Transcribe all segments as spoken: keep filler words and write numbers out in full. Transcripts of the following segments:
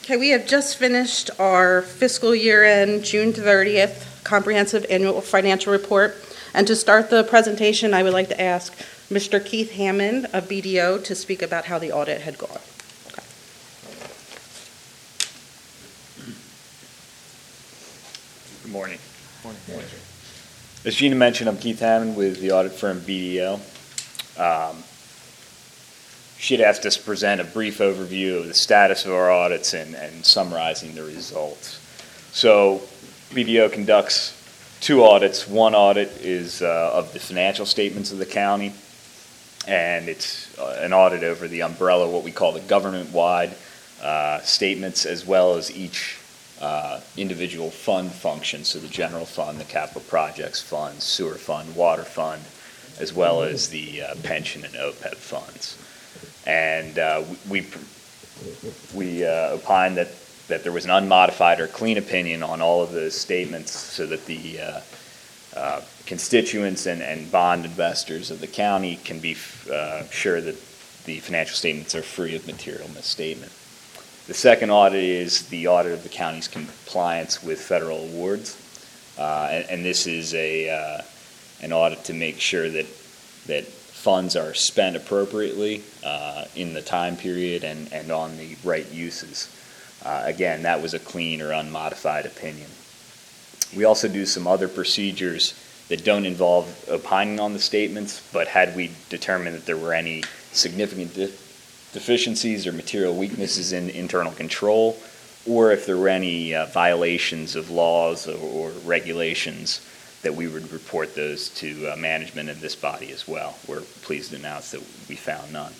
Okay, we have just finished our fiscal year end, June thirtieth, comprehensive annual financial report. And to start the presentation, I would like to ask Mister Keith Hammond of B D O to speak about how the audit had gone. Okay. Good morning. Morning. Morning. As Gina mentioned, I'm Keith Hammond with the audit firm B D O. Um, she had asked us to present a brief overview of the status of our audits and, and summarizing the results. So B D O conducts two audits. One audit is uh, of the financial statements of the county, and it's uh, an audit over the umbrella, what we call the government-wide uh, statements, as well as each uh, individual fund function, so the general fund, the capital projects fund, sewer fund, water fund, as well as the uh, pension and O P E B funds. And uh, we we uh, opined that, that there was an unmodified or clean opinion on all of those statements so that the uh, uh, constituents and, and bond investors of the county can be uh, sure that the financial statements are free of material misstatement. The second audit is the audit of the county's compliance with federal awards. Uh, and, and this is a uh, an audit to make sure that that funds are spent appropriately uh, in the time period and, and on the right uses. Uh, again, that was a clean or unmodified opinion. We also do some other procedures that don't involve opining on the statements, but had we determined that there were any significant de- deficiencies or material weaknesses in internal control, or if there were any uh, violations of laws or, or regulations, that we would report those to uh, management of this body as well. We're pleased to announce that we found none.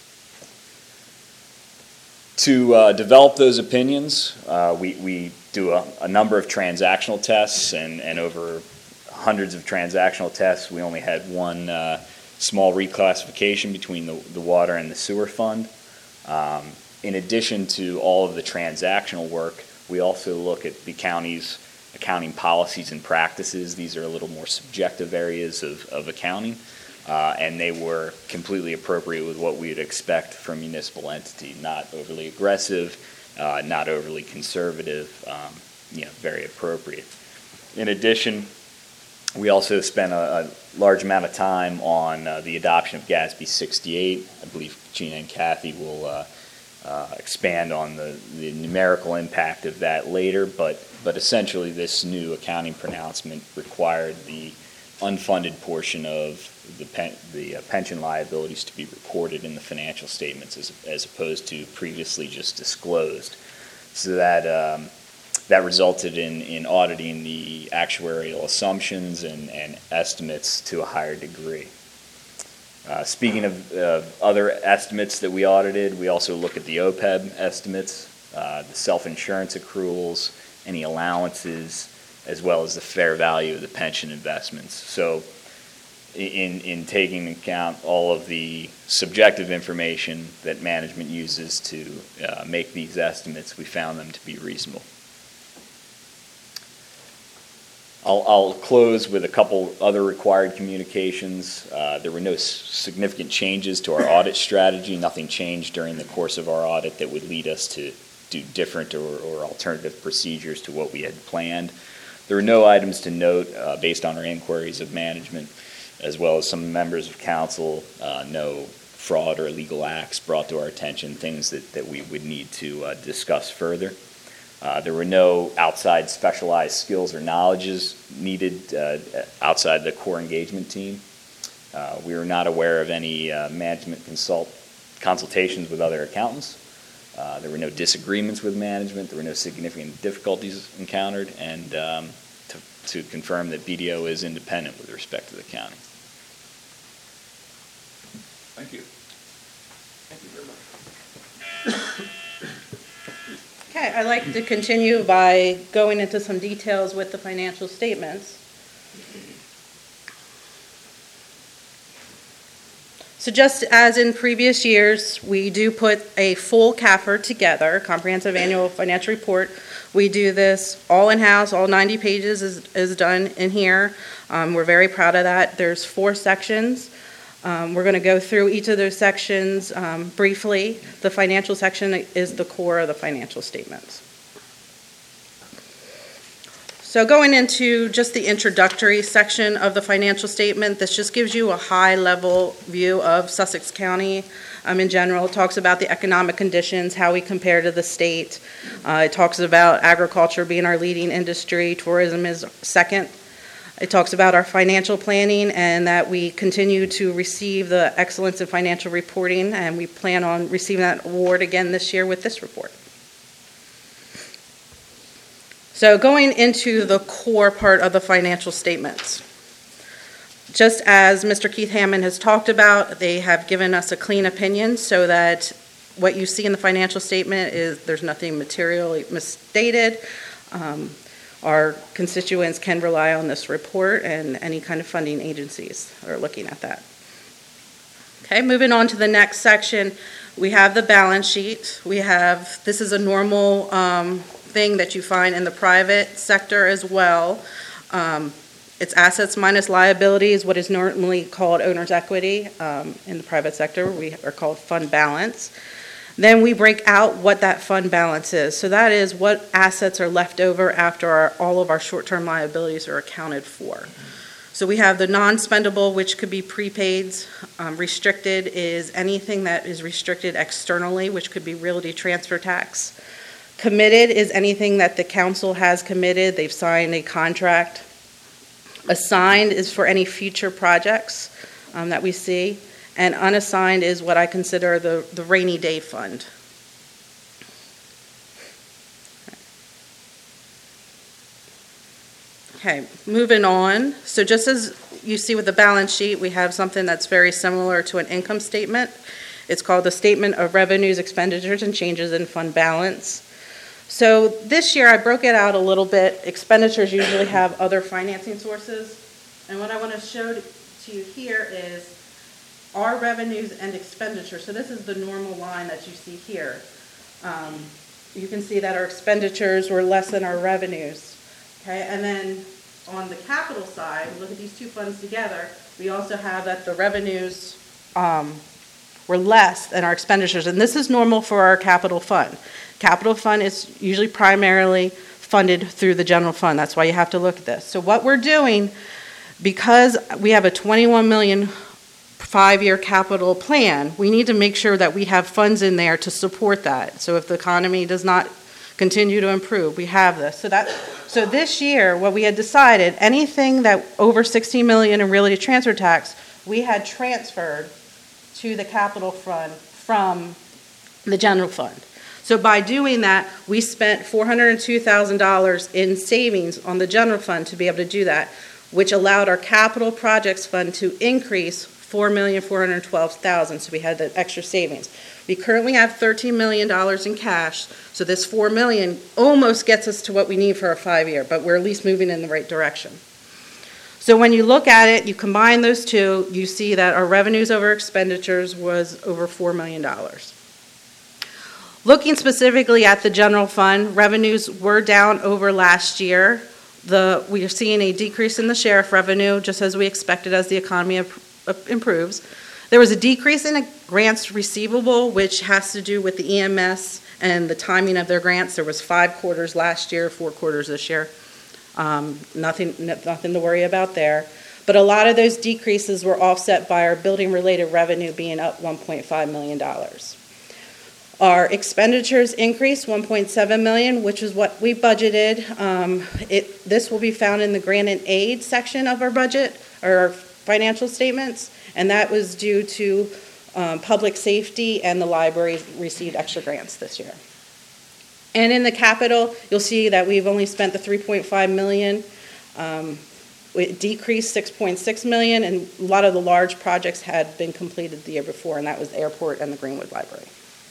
To uh, develop those opinions, uh, we, we do a, a number of transactional tests, and, and over hundreds of transactional tests. We only had one uh, small reclassification between the, the water and the sewer fund. Um, in addition to all of the transactional work, we also look at the county's accounting policies and practices. These are a little more subjective areas of, of accounting, uh, and they were completely appropriate with what we would expect from a municipal entity. Not overly aggressive, uh, not overly conservative, um, you know, very appropriate. In addition, we also spent a, a large amount of time on uh, the adoption of G A S B sixty-eight. I believe Gina and Kathy will uh, uh, expand on the, the numerical impact of that later, but But essentially, this new accounting pronouncement required the unfunded portion of the, pen, the uh, pension liabilities to be reported in the financial statements as, as opposed to previously just disclosed. So that um, that resulted in, in auditing the actuarial assumptions and, and estimates to a higher degree. Uh, speaking of uh, other estimates that we audited, we also look at the O P E B estimates, uh, the self-insurance accruals, any allowances, as well as the fair value of the pension investments. So in, in taking into account all of the subjective information that management uses to uh, make these estimates, we found them to be reasonable. I'll, I'll close with a couple other required communications. Uh, there were no s- significant changes to our audit strategy. Nothing changed during the course of our audit that would lead us to do different or, or alternative procedures to what we had planned. There were no items to note uh, based on our inquiries of management, as well as some members of council, uh, no fraud or illegal acts brought to our attention, things that, that we would need to uh, discuss further. Uh, there were no outside specialized skills or knowledges needed uh, outside the core engagement team. Uh, we were not aware of any uh, management consult consultations with other accountants. Uh, there were no disagreements with management. There were no significant difficulties encountered, and um, to, to confirm that B D O is independent with respect to the county. Thank you. Thank you very much. Okay, I'd like to continue by going into some details with the financial statements. So just as in previous years, we do put a full C A F R together, Comprehensive Annual Financial Report. We do this all in-house, all ninety pages is, is done in here. Um, we're very proud of that. There's four sections. Um, We're going to go through each of those sections um, briefly. The financial section is the core of the financial statements. So going into just the introductory section of the financial statement, this just gives you a high-level view of Sussex County um, in general. It talks about the economic conditions, how we compare to the state. Uh, it talks about agriculture being our leading industry, tourism is second. It talks about our financial planning and that we continue to receive the Excellence in Financial Reporting, and we plan on receiving that award again this year with this report. So going into the core part of the financial statements. Just as Mister Keith Hammond has talked about, they have given us a clean opinion so that what you see in the financial statement is there's nothing materially misstated. Um, our constituents can rely on this report, and any kind of funding agencies are looking at that. Okay, moving on to the next section, we have the balance sheet. We have, this is a normal um, thing that you find in the private sector as well. Um, it's assets minus liabilities, what is normally called owner's equity. Um, in the private sector, we are called fund balance. Then we break out what that fund balance is. So that is what assets are left over after our, all of our short-term liabilities are accounted for. So we have the non-spendable, which could be prepaids. Um, restricted is anything that is restricted externally, which could be realty transfer tax. Committed is anything that the council has committed. They've signed a contract. Assigned is for any future projects um, that we see. And unassigned is what I consider the, the rainy day fund. Okay, moving on. So just as you see with the balance sheet, we have something that's very similar to an income statement. It's called the Statement of Revenues, Expenditures, and Changes in Fund Balance. So this year I broke it out a little bit. Expenditures usually have other financing sources. And what I want to show to you here is our revenues and expenditures. So this is the normal line that you see here. Um, you can see that our expenditures were less than our revenues. Okay, and then on the capital side, look at these two funds together. We also have that the revenues um, were less than our expenditures, and this is normal for our capital fund. Capital fund is usually primarily funded through the general fund. That's why you have to look at this. So what we're doing, because we have a twenty-one million five-year capital plan, we need to make sure that we have funds in there to support that. So if the economy does not continue to improve, we have this. So that, so this year, what we had decided, anything that over sixteen million in realty transfer tax, we had transferred to the capital fund from the general fund. So by doing that, we spent four hundred two thousand dollars in savings on the general fund to be able to do that, which allowed our capital projects fund to increase four million four hundred twelve thousand dollars, so we had that extra savings. We currently have thirteen million dollars in cash, so this four million dollars almost gets us to what we need for a five-year, but we're at least moving in the right direction. So when you look at it, you combine those two, you see that our revenues over expenditures was over four million dollars. Looking specifically at the general fund, revenues were down over last year. The, we are seeing a decrease in the sheriff revenue, just as we expected as the economy improves. There was a decrease in grants receivable, which has to do with the E M S and the timing of their grants. There was five quarters last year, four quarters this year. Um, nothing, nothing to worry about there. But a lot of those decreases were offset by our building-related revenue being up one point five million dollars. Our expenditures increased one point seven million dollars, which is what we budgeted. Um, it, this will be found in the grant and aid section of our budget, or our financial statements, and that was due to um, public safety, and the library received extra grants this year. And in the capital, you'll see that we've only spent the three point five million dollars. Um, it decreased six point six million dollars, and a lot of the large projects had been completed the year before, and that was the airport and the Greenwood Library.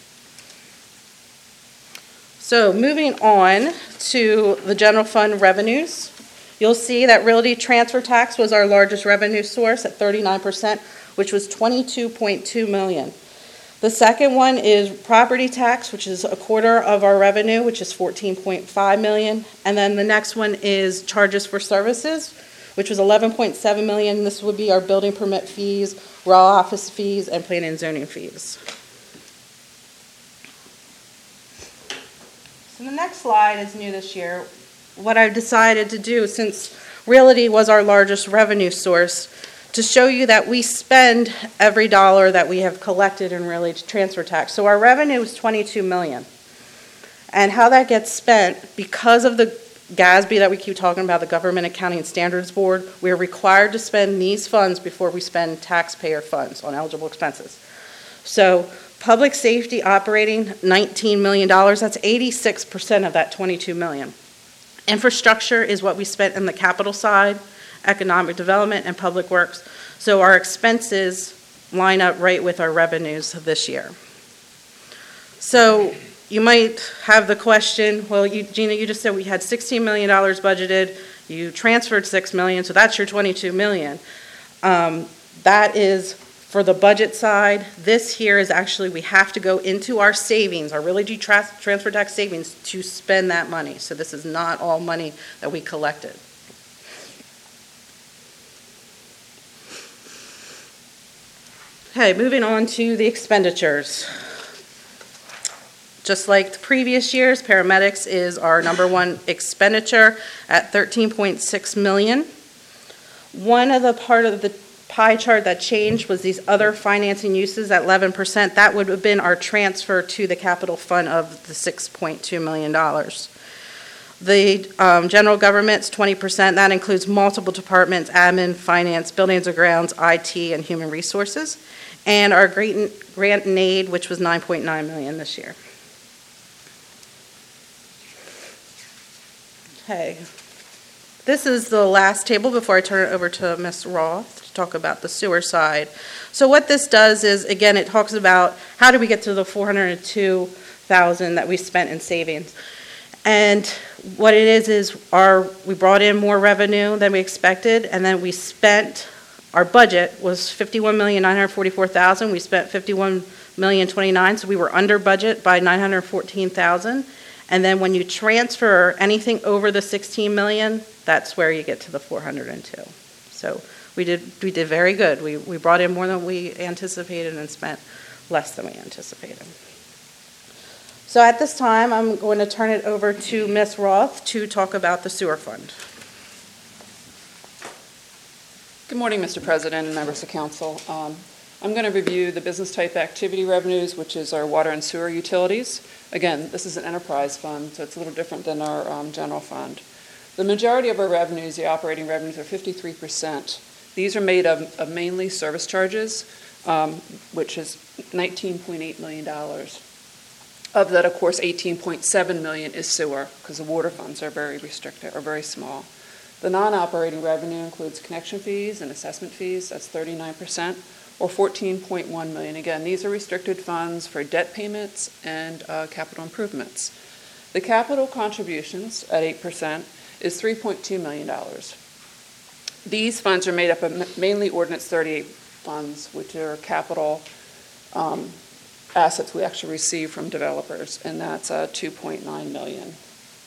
So moving on to the general fund revenues, you'll see that realty transfer tax was our largest revenue source at thirty-nine percent, which was twenty-two point two million dollars. The second one is property tax, which is a quarter of our revenue, which is fourteen point five million dollars. And then the next one is charges for services, which was eleven point seven million dollars. This would be our building permit fees, raw office fees, and planning and zoning fees. So the next slide is new this year. What I've decided to do, since realty was our largest revenue source, to show you that we spend every dollar that we have collected in realty transfer tax. So our revenue is twenty-two million dollars. And how that gets spent, because of the G A S B that we keep talking about, the Government Accounting and Standards Board, we are required to spend these funds before we spend taxpayer funds on eligible expenses. So public safety operating, nineteen million dollars, that's eighty-six percent of that twenty-two million dollars. Infrastructure is what we spent in the capital side, economic development, and public works. So our expenses line up right with our revenues this year. So you might have the question, well, you, Gina, you just said we had sixteen million dollars budgeted, you transferred six million dollars, so that's your twenty-two million dollars. Um, that is for the budget side. This here is actually, we have to go into our savings, our realty tra- transfer tax savings, to spend that money. So this is not all money that we collected. Okay, moving on to the expenditures. Just like the previous years, paramedics is our number one expenditure at thirteen point six million dollars. One of the part of the pie chart that changed was these other financing uses at eleven percent. That would have been our transfer to the capital fund of the six point two million dollars. The um, general government's twenty percent. That includes multiple departments: admin, finance, buildings and grounds, I T, and human resources. And our grant grant and aid, which was nine point nine million dollars this year. Okay. This is the last table before I turn it over to Miz Roth to talk about the sewer side. So what this does is, again, it talks about how do we get to the four hundred two thousand dollars that we spent in savings. And what it is is our we brought in more revenue than we expected, and then we spent, our budget was fifty-one million nine hundred forty-four thousand dollars. We spent fifty-one million twenty-nine thousand dollars, so we were under budget by nine hundred fourteen thousand dollars. And then when you transfer anything over the sixteen million dollars, that's where you get to the four hundred two. So we did we did very good. We we brought in more than we anticipated and spent less than we anticipated. So at this time, I'm going to turn it over to Miz Roth to talk about the sewer fund. Good morning, Mister President and members of council. Um, I'm going to review the business type activity revenues, which is our water and sewer utilities. Again, this is an enterprise fund, so it's a little different than our um, general fund. The majority of our revenues, the operating revenues, are fifty-three percent. These are made of, of mainly service charges, um, which is nineteen point eight million dollars. Of that, of course, eighteen point seven million dollars is sewer, because the water funds are very restricted, or very small. The non-operating revenue includes connection fees and assessment fees. That's thirty-nine percent, or fourteen point one million dollars. Again, these are restricted funds for debt payments and uh, capital improvements. The capital contributions at eight percent is three point two million dollars. These funds are made up of mainly Ordinance thirty-eight funds, which are capital um, assets we actually receive from developers, and that's uh, two point nine million dollars.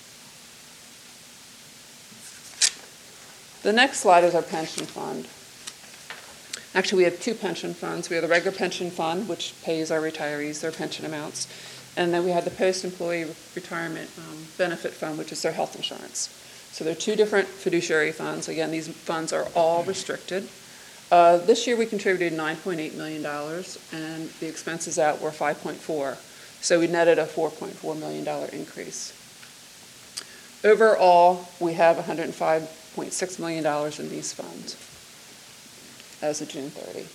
The next slide is our pension fund. Actually, we have two pension funds. We have the regular pension fund, which pays our retirees their pension amounts, and then we have the post-employee retirement um, benefit fund, which is their health insurance. So there are two different fiduciary funds. Again, these funds are all restricted. Uh, this year we contributed nine point eight million dollars, and the expenses out were five point four. So we netted a four point four million dollars increase. Overall, we have one hundred five point six million dollars in these funds as of June thirtieth.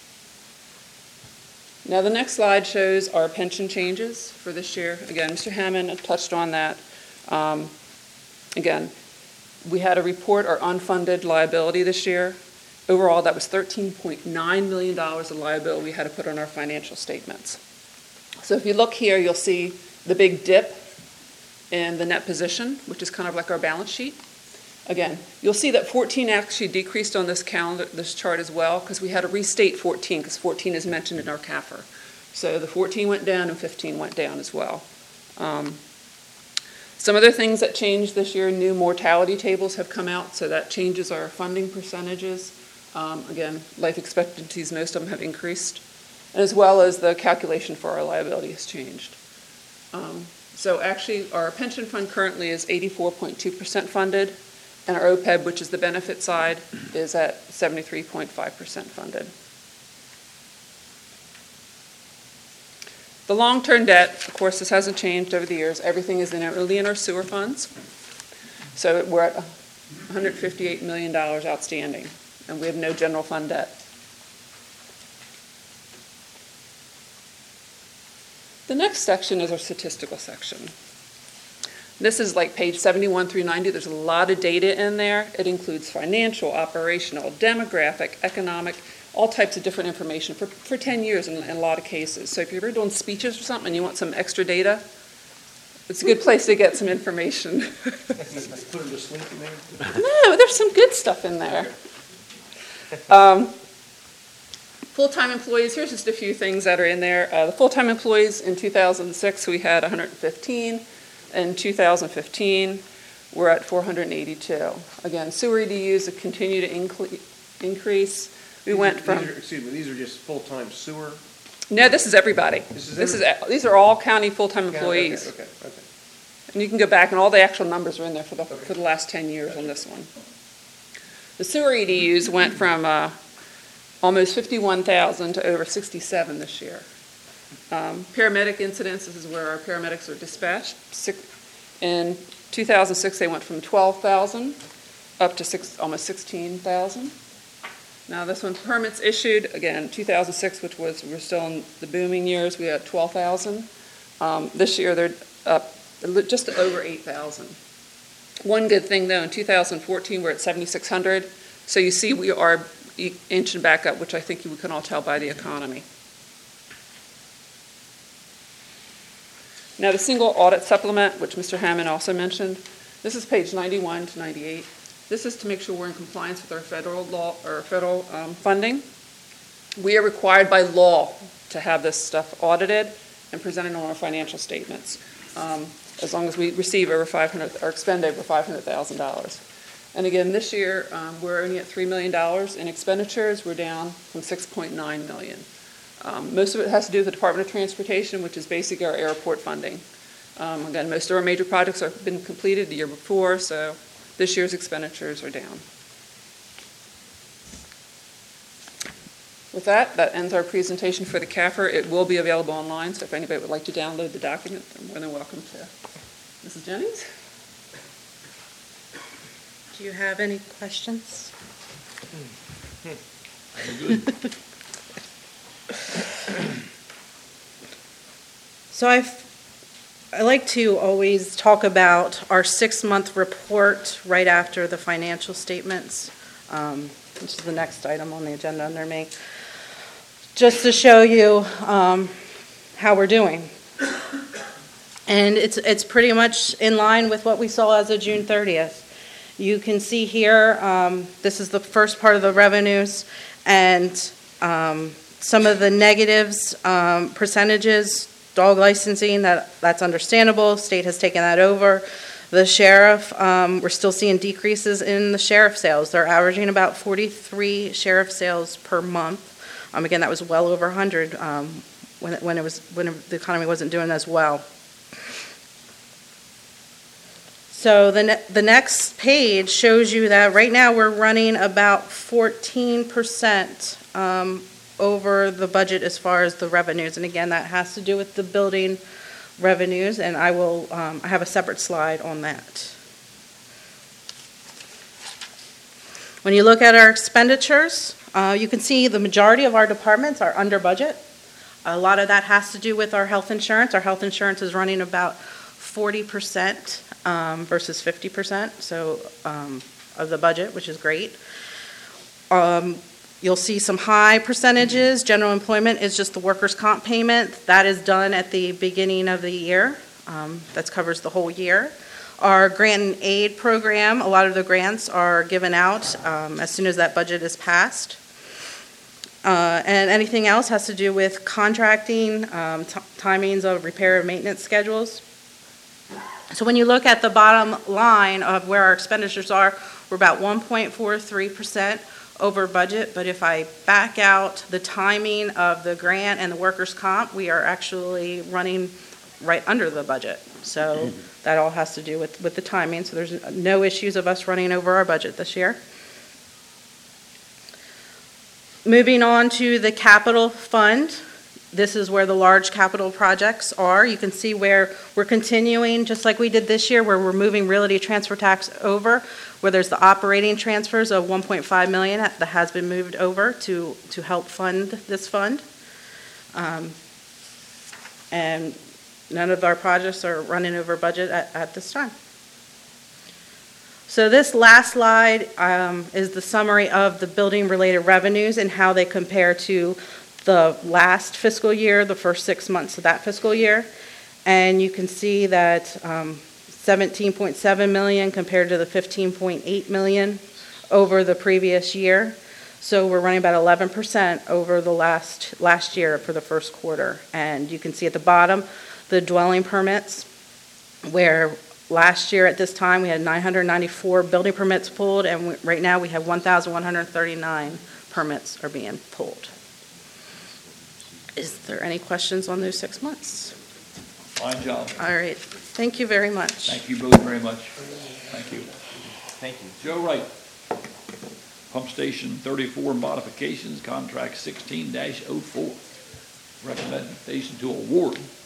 Now the next slide shows our pension changes for this year. Again, Mister Hammond touched on that. Um, again, we had to report our unfunded liability this year. Overall, that was thirteen point nine million dollars of liability we had to put on our financial statements. So if you look here, you'll see the big dip in the net position, which is kind of like our balance sheet. Again, you'll see that fourteen actually decreased on this calendar, this chart as well, because we had to restate fourteen, because fourteen is mentioned in our C A F R. So the fourteen went down and fifteen went down as well. Um, some other things that changed this year, new mortality tables have come out, so that changes our funding percentages. Um, Again, life expectancies, most of them have increased, as well as the calculation for our liability has changed. Um, So actually, our pension fund currently is eighty-four point two percent funded, and our O P E B, which is the benefit side, is at seventy-three point five percent funded. The long-term debt, of course, this hasn't changed over the years. Everything is in, only in our sewer funds. So we're at one hundred fifty-eight million dollars outstanding, and we have no general fund debt. The next section is our statistical section. This is like page seventy-one through ninety. There's a lot of data in there. It includes financial, operational, demographic, economic, all types of different information for, for ten years in, in a lot of cases. So if you're ever doing speeches or something and you want some extra data, it's a good place to get some information. Put them to sleep in there? No, there's some good stuff in there. Um, Full-time employees, here's just a few things that are in there. Uh, the full-time employees in two thousand six, we had one hundred fifteen. In two thousand fifteen, we're at four hundred eighty-two. Again, sewer E D Us continue to incre- increase. We These went are- from, these are- Excuse me, these are just full-time sewer? no, this is everybody. This is This is, these are all county full-time Okay, employees. Okay, okay. And you can go back, and all the actual numbers are in there for the, for the last ten years on this one. The sewer E D Us went from uh, almost fifty-one thousand to over sixty-seven this year. Um, Paramedic incidents, this is where our paramedics are dispatched. Six, in two thousand six, they went from twelve thousand up to six, almost sixteen thousand. Now this one, permits issued, again, two thousand six, which was, we're still in the booming years, we had twelve thousand. Um, this year, they're up just over eight thousand. One good thing, though, in two thousand fourteen, we're at seventy-six hundred. So you see we are inching back up, which I think we can all tell by the economy. Now, the single audit supplement, which Mister Hammond also mentioned, this is page ninety-one to ninety-eight. This is to make sure we're in compliance with our federal law or federal um, funding. We are required by law to have this stuff audited and presented on our financial statements, um, as long as we receive over five hundred or expend over five hundred thousand dollars. And again, this year um, we're only at three million dollars in expenditures. We're down from six point nine million dollars. Um, most of it has to do with the Department of Transportation, which is basically our airport funding. Um, again, most of our major projects have been completed the year before, so this year's expenditures are down. With that, that ends our presentation for the C A F R. It will be available online, so if anybody would like to download the document, they're more than welcome to. Missus Jennings? Do you have any questions? Good. So I've, I like to always talk about our six-month report right after the financial statements, um, which is the next item on the agenda under me, just to show you um, how we're doing. And it's it's pretty much in line with what we saw as of June thirtieth. You can see here, um, this is the first part of the revenues, and um, some of the negatives, um, percentages, dog licensing, that, that's understandable. State has taken that over. The sheriff, um, we're still seeing decreases in the sheriff sales. They're averaging about forty-three sheriff sales per month. Um, again, that was well over one hundred um, when it, when it was when the economy wasn't doing as well. So the ne- the next page shows you that right now we're running about fourteen percent um, over the budget as far as the revenues. And again, that has to do with the building revenues, and I will um, I have a separate slide on that. When you look at our expenditures, uh, you can see the majority of our departments are under budget. A lot of that has to do with our health insurance. Our health insurance is running about forty percent um, versus fifty percent so um, of the budget, which is great. Um, you'll see some high percentages. General employment is just the workers' comp payment. That is done at the beginning of the year. Um, that covers the whole year. Our grant and aid program, a lot of the grants are given out um, as soon as that budget is passed. Uh, and anything else has to do with contracting, um, t- timings of repair and maintenance schedules. So when you look at the bottom line of where our expenditures are, we're about one point four three percent over budget, but if I back out the timing of the grant and the workers' comp, we are actually running right under the budget. So that all has to do with, with the timing, so there's no issues of us running over our budget this year. Moving on to the capital fund, this is where the large capital projects are. You can see where we're continuing, just like we did this year, where we're moving realty transfer tax over, where there's the operating transfers of one point five million dollars that has been moved over to, to help fund this fund. Um, and none of our projects are running over budget at, at this time. So this last slide um, is the summary of the building-related revenues and how they compare to the last fiscal year, the first six months of that fiscal year. And you can see that um, seventeen point seven million dollars compared to the fifteen point eight million dollars over the previous year. So we're running about eleven percent over the last last year for the first quarter. And you can see at the bottom the dwelling permits, where last year at this time we had nine hundred ninety-four building permits pulled, and we, right now we have one thousand one hundred thirty-nine permits are being pulled. Is there any questions on those six months? Fine job. All right, thank you very much. Thank you both very much. Thank you. Thank you. Joe Wright, Pump Station thirty-four modifications, contract sixteen dash oh four. Recommendation to award